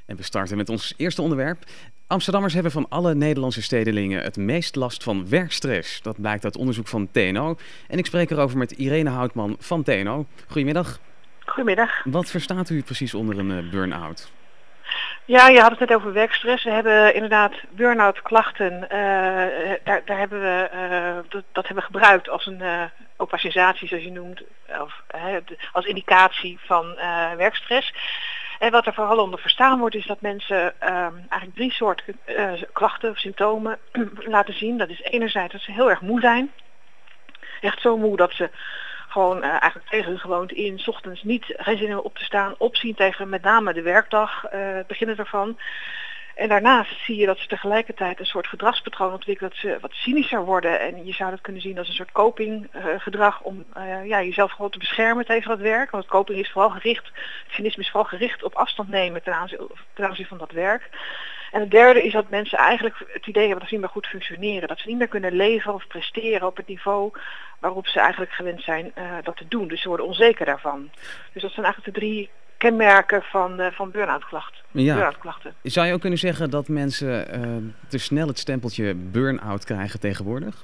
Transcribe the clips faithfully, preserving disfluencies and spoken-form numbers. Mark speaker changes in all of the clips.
Speaker 1: En we starten met ons eerste onderwerp. Amsterdammers hebben van alle Nederlandse stedelingen het meest last van werkstress. Dat blijkt uit onderzoek van T N O. En ik spreek erover met Irene Houtman van T N O. Goedemiddag.
Speaker 2: Goedemiddag.
Speaker 1: Wat verstaat u precies onder een uh, burn-out?
Speaker 2: Ja, je had het net over werkstress. We hebben inderdaad burn-out klachten. Uh, daar, daar hebben we, uh, dat, dat hebben we gebruikt als een, uh, ook qua sensatie zoals je noemt, of, uh, als indicatie van uh, werkstress. En wat er vooral onder verstaan wordt is dat mensen uh, eigenlijk drie soorten uh, klachten of symptomen laten zien. Dat is enerzijds dat ze heel erg moe zijn. Echt zo moe dat ze gewoon uh, eigenlijk tegen hun gewoonte in, 's ochtends niet geen zin hebben op te staan, opzien tegen met name de werkdag, uh, het beginnen ervan. En daarnaast zie je dat ze tegelijkertijd een soort gedragspatroon ontwikkelen, dat ze wat cynischer worden. En je zou dat kunnen zien als een soort copinggedrag uh, om uh, ja, jezelf gewoon te beschermen tegen dat werk. Want coping is vooral gericht, cynisme is vooral gericht op afstand nemen ten aanzien, ten aanzien van dat werk. En het derde is dat mensen eigenlijk het idee hebben dat ze niet meer goed functioneren. Dat ze niet meer kunnen leven of presteren op het niveau waarop ze eigenlijk gewend zijn uh, dat te doen. Dus ze worden onzeker daarvan. Dus dat zijn eigenlijk de drie kenmerken van, uh, van burn-out klachten.
Speaker 1: Ja.
Speaker 2: Burn-out klachten.
Speaker 1: Zou je ook kunnen zeggen dat mensen uh, te snel het stempeltje burn-out krijgen tegenwoordig?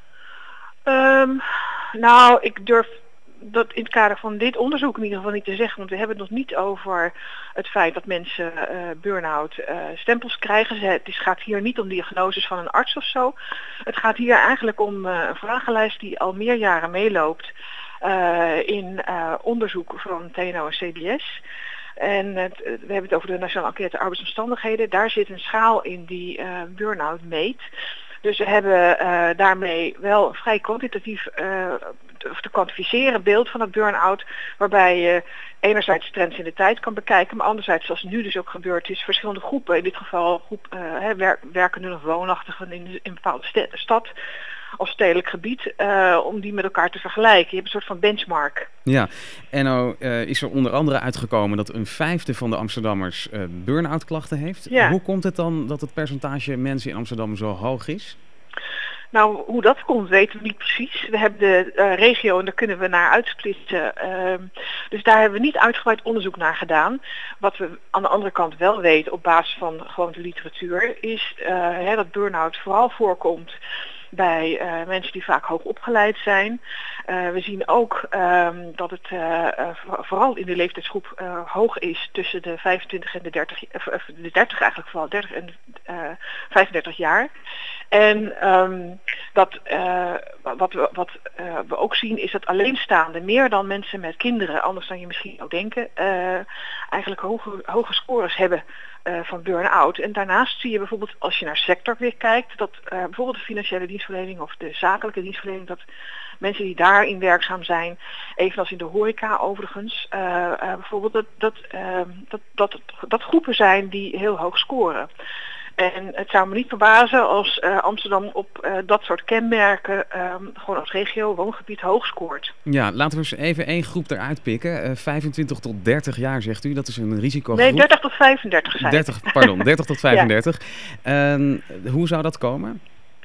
Speaker 2: Um, nou, ik durf dat in het kader van dit onderzoek in ieder geval niet te zeggen, want we hebben het nog niet over het feit dat mensen uh, burn-out uh, stempels krijgen. Het is, gaat hier niet om diagnoses van een arts of zo. Het gaat hier eigenlijk om uh, een vragenlijst die al meer jaren meeloopt uh, in uh, onderzoek van T N O en C B S. En het, we hebben het over de Nationale Enquête Arbeidsomstandigheden. Daar zit een schaal in die uh, burn-out meet. Dus we hebben uh, daarmee wel een vrij kwantitatief uh, te kwantificeren beeld van het burn-out, waarbij je enerzijds trends in de tijd kan bekijken, maar anderzijds, zoals nu dus ook gebeurd is, verschillende groepen, in dit geval groep uh, werk, werkenden of woonachtigen in, in een bepaalde st- stad of stedelijk gebied, uh, om die met elkaar te vergelijken. Je hebt een soort van benchmark.
Speaker 1: Ja, en nou uh, is er onder andere uitgekomen dat een vijfde van de Amsterdammers uh, burn-out klachten heeft.
Speaker 2: Ja.
Speaker 1: Hoe komt het dan dat het percentage mensen in Amsterdam zo hoog is?
Speaker 2: Nou, hoe dat komt weten we niet precies. We hebben de uh, regio en daar kunnen we naar uitsplitsen. Uh, dus daar hebben we niet uitgebreid onderzoek naar gedaan. Wat we aan de andere kant wel weten op basis van gewoon de literatuur is uh, hè, dat burn-out vooral voorkomt bij uh, mensen die vaak hoog opgeleid zijn. Uh, we zien ook um, dat het uh, uh, vooral in de leeftijdsgroep uh, hoog is tussen de vijfentwintig en de dertig, uh, de dertig eigenlijk vooral, dertig en uh, vijfendertig jaar. En um, dat, uh, wat, we, wat uh, we ook zien is dat alleenstaanden meer dan mensen met kinderen, anders dan je misschien ook denken, uh, eigenlijk hoge, hoge scores hebben Uh, van burn-out. En daarnaast zie je bijvoorbeeld, als je naar sector weer kijkt, dat uh, bijvoorbeeld de financiële dienstverlening of de zakelijke dienstverlening, dat mensen die daarin werkzaam zijn, evenals in de horeca overigens, uh, uh, bijvoorbeeld dat, dat, uh, dat, dat, dat groepen zijn die heel hoog scoren. En het zou me niet verbazen als uh, Amsterdam op uh, dat soort kenmerken uh, gewoon als regio, woongebied hoog scoort.
Speaker 1: Ja, laten we eens even één groep eruit pikken. Uh, vijfentwintig tot dertig jaar zegt u, dat is een risicogroep.
Speaker 2: Nee, dertig tot vijfendertig zijn.
Speaker 1: dertig, pardon, dertig tot vijfendertig. Ja. Uh, hoe zou dat komen?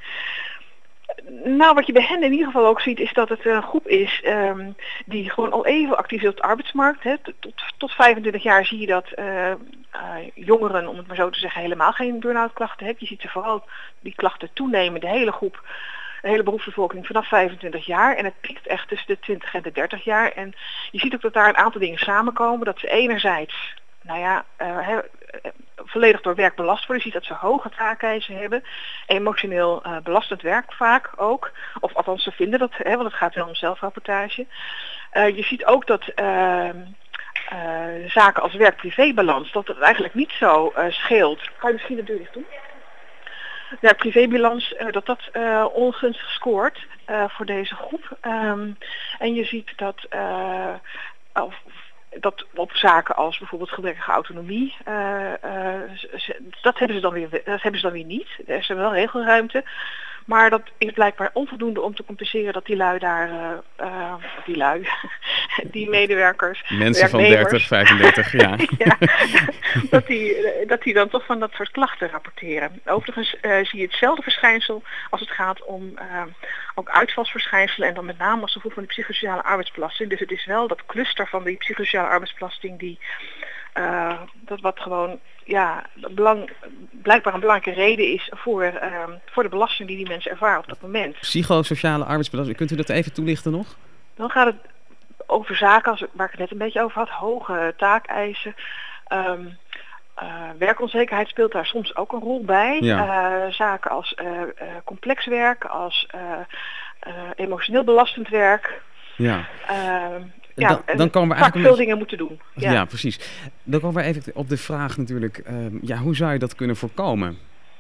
Speaker 2: Nou, wat je bij hen in ieder geval ook ziet is dat het een groep is um, die gewoon al even actief is op de arbeidsmarkt. Hè. Tot, tot vijfentwintig jaar zie je dat uh, uh, jongeren, om het maar zo te zeggen, helemaal geen burn-out klachten hebben. Je ziet ze vooral die klachten toenemen, de hele groep, de hele beroepsbevolking vanaf vijfentwintig jaar. En het piekt echt tussen de twintig en de dertig jaar. En je ziet ook dat daar een aantal dingen samenkomen. Dat ze enerzijds, nou ja, uh, he, volledig door werk belast worden. Je ziet dat ze hoge taakeisen hebben. Emotioneel uh, belastend werk vaak ook. Of althans ze vinden dat, hè, want het gaat wel om zelfrapportage. Uh, je ziet ook dat uh, uh, zaken als werk-privébalans, dat het eigenlijk niet zo uh, scheelt. Kan je misschien de deur dicht doen? Ja, privébalans, uh, dat dat uh, ongunstig scoort uh, voor deze groep. Um, en je ziet dat uh, of, dat op zaken als bijvoorbeeld gebrekkige autonomie, uh, uh, dat hebben ze dan weer, dat hebben ze dan weer niet. Er is er wel regelruimte. Maar dat is blijkbaar onvoldoende om te compenseren dat die lui daar, uh, uh, die lui, die medewerkers,
Speaker 1: mensen van dertig, vijfendertig, ja.
Speaker 2: ja dat, die, dat die dan toch van dat soort klachten rapporteren. Overigens uh, zie je hetzelfde verschijnsel als het gaat om uh, ook uitvalsverschijnselen en dan met name als gevolg van de psychosociale arbeidsbelasting. Dus het is wel dat cluster van die psychosociale arbeidsbelasting die Uh, dat wat gewoon ja, belang, blijkbaar een belangrijke reden is voor, uh, voor de belasting die die mensen ervaren op dat moment.
Speaker 1: Psychosociale arbeidsbelasting, kunt u dat even toelichten nog?
Speaker 2: Dan gaat het over zaken als, waar ik het net een beetje over had, hoge taakeisen. Um, uh, werkonzekerheid speelt daar soms ook een rol bij. Ja. Uh, zaken als uh, uh, complex werk, als uh, uh, emotioneel belastend werk.
Speaker 1: Ja.
Speaker 2: Uh,
Speaker 1: Ja, dan, dan komen we
Speaker 2: vaak veel
Speaker 1: beetje...
Speaker 2: dingen moeten doen. Ja.
Speaker 1: ja, precies. Dan komen we even op de vraag natuurlijk, uh, ja, hoe zou je dat kunnen voorkomen?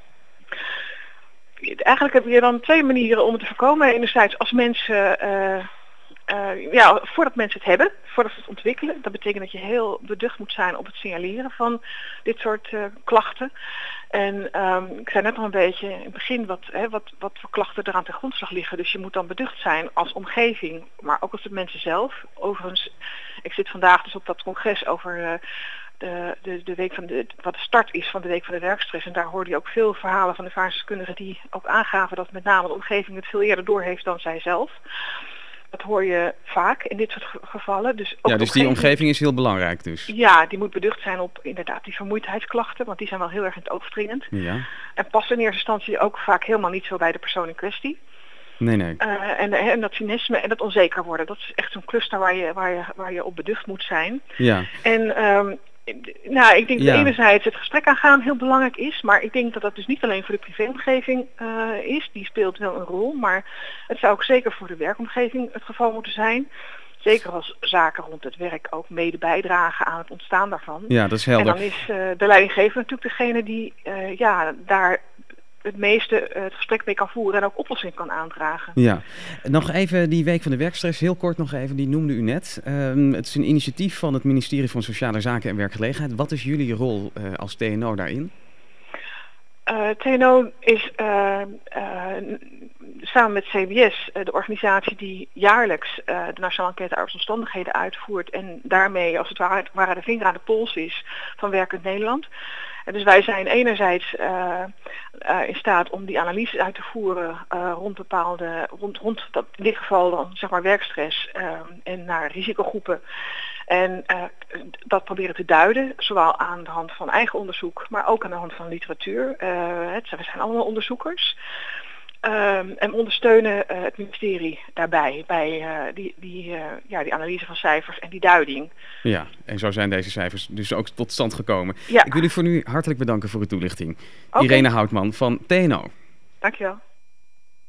Speaker 2: Eigenlijk heb je dan twee manieren om het te voorkomen. Enerzijds als mensen, uh, uh, ja, voordat mensen het hebben, voordat ze het ontwikkelen. Dat betekent dat je heel beducht moet zijn op het signaleren van dit soort uh, klachten. En um, ik zei net al een beetje in het begin wat, hè, wat, wat voor klachten er aan ten grondslag liggen. Dus je moet dan beducht zijn als omgeving, maar ook als de mensen zelf. Overigens, ik zit vandaag dus op dat congres over uh, de, de, de week van de, wat de start is van de week van de werkstress. En daar hoorde je ook veel verhalen van de ervaringsdeskundigen die ook aangaven dat met name de omgeving het veel eerder doorheeft dan zij zelf. Dat hoor je vaak in dit soort gevallen. Dus ook
Speaker 1: ja, dus die omgeving is heel belangrijk dus.
Speaker 2: Ja, die moet beducht zijn op inderdaad die vermoeidheidsklachten, want die zijn wel heel erg in het oog springend.
Speaker 1: Ja.
Speaker 2: En passen in eerste instantie ook vaak helemaal niet zo bij de persoon in kwestie.
Speaker 1: Nee, nee.
Speaker 2: Uh, en, en dat cynisme en dat onzeker worden, dat is echt zo'n cluster waar je, waar je, waar je op beducht moet zijn.
Speaker 1: Ja.
Speaker 2: En um, nou, ik denk dat
Speaker 1: ja.
Speaker 2: enerzijds het gesprek aangaan heel belangrijk is, maar ik denk dat dat dus niet alleen voor de privéomgeving uh, is, die speelt wel een rol, maar het zou ook zeker voor de werkomgeving het geval moeten zijn. Zeker als zaken rond het werk ook mede bijdragen aan het ontstaan daarvan.
Speaker 1: Ja, dat is helder.
Speaker 2: En dan is uh, de leidinggevende natuurlijk degene die uh, ja, daar het meeste uh, het gesprek mee kan voeren en ook oplossing kan aandragen.
Speaker 1: Ja, nog even die week van de werkstress, heel kort nog even, die noemde u net. Um, het is een initiatief van het ministerie van Sociale Zaken en Werkgelegenheid. Wat is jullie rol uh, als T N O daarin?
Speaker 2: Uh, T N O is uh, uh, samen met C B S uh, de organisatie die jaarlijks uh, de Nationale Enquête Arbeidsomstandigheden uitvoert en daarmee als het ware, ware de vinger aan de pols is van werkend Nederland. En dus wij zijn enerzijds uh, uh, in staat om die analyses uit te voeren uh, rond bepaalde, rond, rond dat, in dit geval dan zeg maar werkstress uh, en naar risicogroepen. En uh, dat proberen te duiden, zowel aan de hand van eigen onderzoek, maar ook aan de hand van literatuur. Uh, het, we zijn allemaal onderzoekers. Um, en ondersteunen uh, het ministerie daarbij, bij uh, die, die, uh, ja, die analyse van cijfers en die duiding.
Speaker 1: Ja, en zo zijn deze cijfers dus ook tot stand gekomen.
Speaker 2: Ja.
Speaker 1: Ik wil u voor nu hartelijk bedanken voor uw toelichting.
Speaker 2: Okay.
Speaker 1: Irene Houtman van T N O.
Speaker 2: Dankjewel.